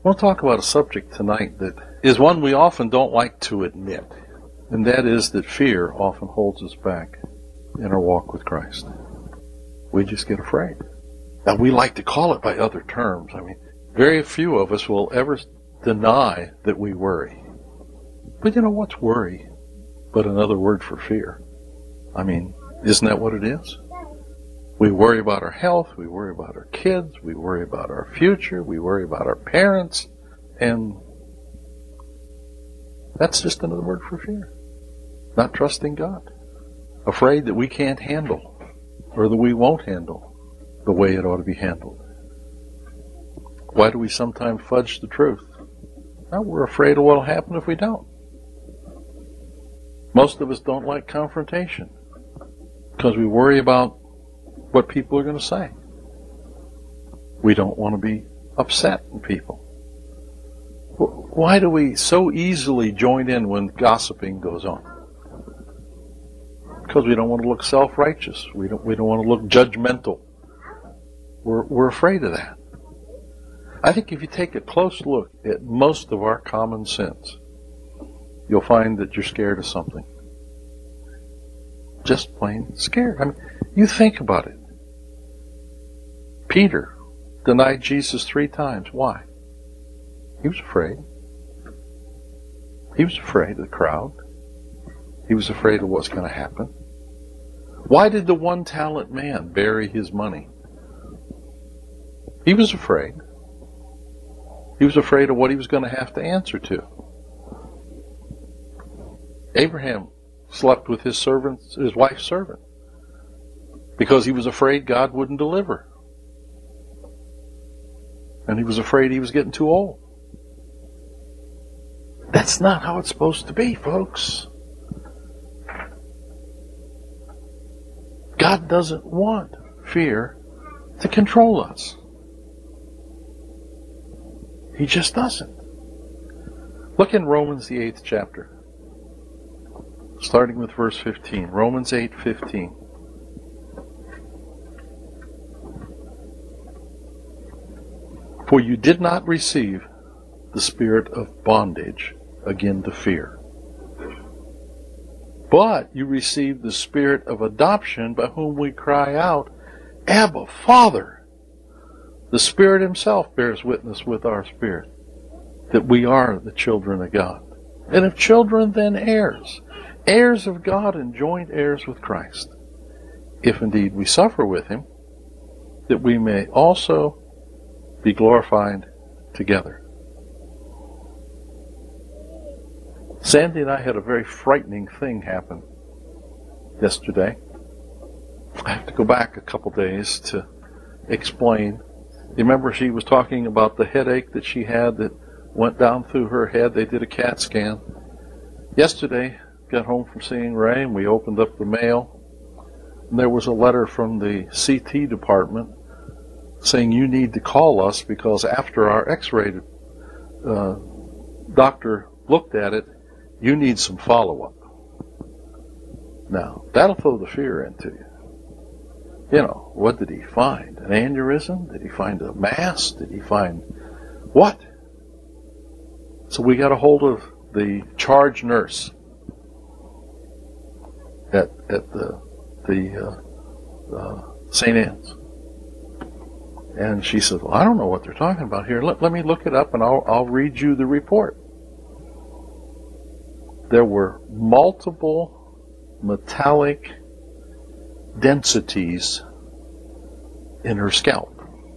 want to talk about a subject tonight that is one we often don't like to admit, and that is that fear often holds us back in our walk with Christ. We just get afraid. Now, we like to call it by other terms. I mean, very few of us will ever deny that we worry. But you know, what's worry but another word for fear? I mean, isn't that what it is? We worry about our health, we worry about our kids, we worry about our future, we worry about our parents, and that's just another word for fear. Not trusting God. Afraid that we can't handle, or that we won't handle the way it ought to be handled. Why do we sometimes fudge the truth? Well, we're afraid of what will happen if we don't. Most of us don't like confrontation because we worry about what people are going to say. We don't want to be upset with people. Why do we so easily join in when gossiping goes on? Because we don't want to look self-righteous. We don't want to look judgmental. We're afraid of that. I think if you take a close look at most of our common sins, you'll find that you're scared of something. Just plain scared. I mean, you think about it. Peter denied Jesus 3 times. Why? He was afraid. He was afraid of the crowd. He was afraid of what's going to happen. Why did the 1-talent man bury his money? He was afraid. He was afraid of what he was going to have to answer to. Abraham slept with his wife's servant, because he was afraid God wouldn't deliver. And he was afraid he was getting too old. That's not how it's supposed to be, folks. God doesn't want fear to control us. He just doesn't. Look in Romans the 8th chapter, starting with verse 15. Romans 8:15. For you did not receive the spirit of bondage again to fear, but you received the spirit of adoption, by whom we cry out, Abba, Father. The Spirit himself bears witness with our spirit that we are the children of God. And if children, then heirs, heirs of God and joint heirs with Christ, if indeed we suffer with him, that we may also be glorified together. Sandy and I had a very frightening thing happen yesterday. I have to go back a couple days to explain. You remember she was talking about the headache that she had that went down through her head. They did a CAT scan. Yesterday, got home from seeing Ray, and we opened up the mail, and there was a letter from the CT department saying you need to call us because after our x-ray doctor looked at it, you need some follow-up. Now, that'll throw the fear into you. You know, what did he find? An aneurysm? Did he find a mass? Did he find what? So we got a hold of the charge nurse at the St. Anne's. And she said, well, I don't know what they're talking about here. Let me look it up and I'll read you the report. There were multiple metallic densities in her scalp.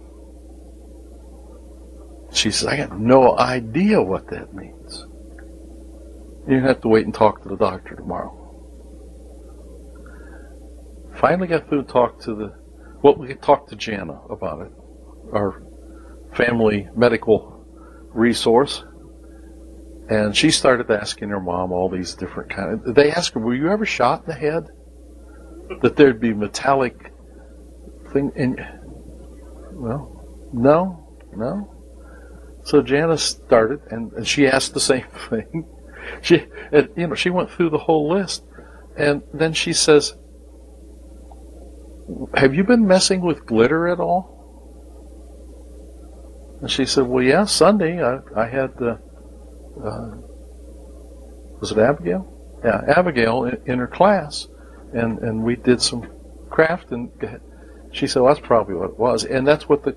She says, I got no idea what that means. You have to wait and talk to the doctor tomorrow. Finally got through and talked to we talked to Jana about it, our family medical resource. And she started asking her mom all these different kinds. They asked her, were you ever shot in the head? That there'd be metallic thing in. Well, no. So Janice started, and she asked the same thing. She went through the whole list, and then she says, "Have you been messing with glitter at all?" And she said, well, yeah, Sunday I had, was it Abigail? Yeah, Abigail in her class, and we did some craft, and she said, well, that's probably what it was. And that's what the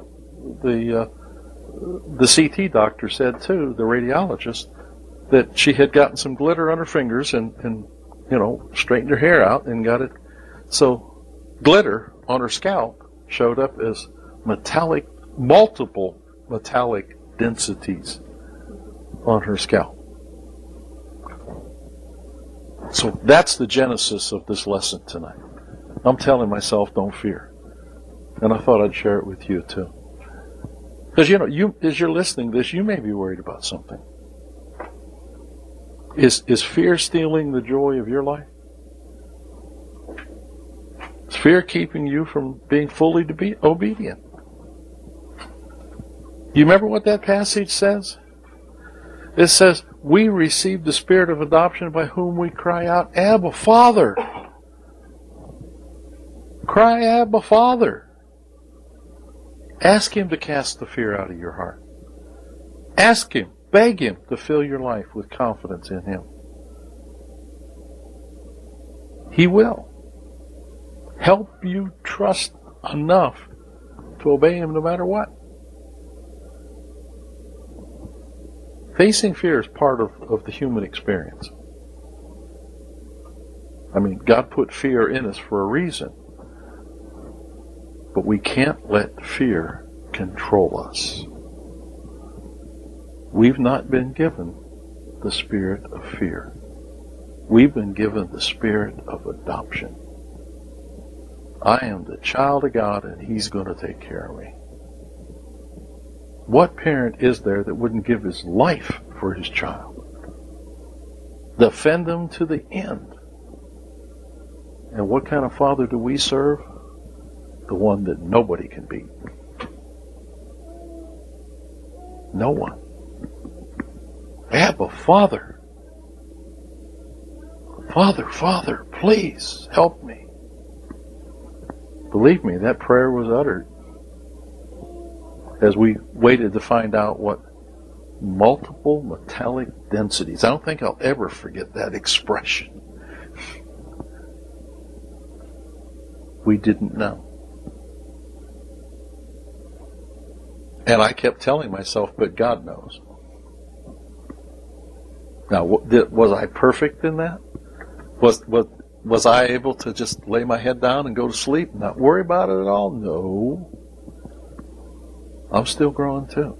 CT doctor said too, the radiologist, that she had gotten some glitter on her fingers and straightened her hair out and got it. So glitter on her scalp showed up as multiple metallic densities on her scalp. So that's the genesis of this lesson tonight. I'm telling myself, don't fear. And I thought I'd share it with you too. Because, you as you're listening to this, you may be worried about something. Is fear stealing the joy of your life? Is fear keeping you from being fully obedient? Do you remember what that passage says? It says, we receive the spirit of adoption by whom we cry out, Abba, Father. Cry, Abba, Father. Ask Him to cast the fear out of your heart. Ask Him, beg Him to fill your life with confidence in Him. He will help you trust enough to obey Him no matter what. Facing fear is part of the human experience. I mean, God put fear in us for a reason. But we can't let fear control us. We've not been given the spirit of fear. We've been given the spirit of adoption. I am the child of God, and He's going to take care of me. What parent is there that wouldn't give his life for his child? Defend them to the end. And what kind of Father do we serve? The one that nobody can beat. No one. Abba, Father. Father, please help me. Believe me, that prayer was uttered as we waited to find out what multiple metallic densities. I don't think I'll ever forget that expression. We didn't know. And I kept telling myself, but God knows. Now, was I perfect in that? Was I able to just lay my head down and go to sleep and not worry about it at all? No. I'm still growing too.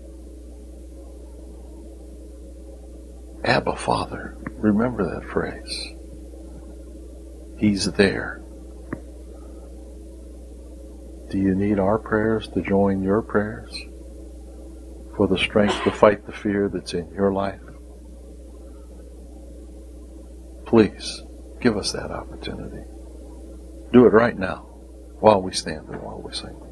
Abba, Father. Remember that phrase. He's there. Do you need our prayers to join your prayers for the strength to fight the fear that's in your life? Please, give us that opportunity. Do it right now while we stand and while we sing.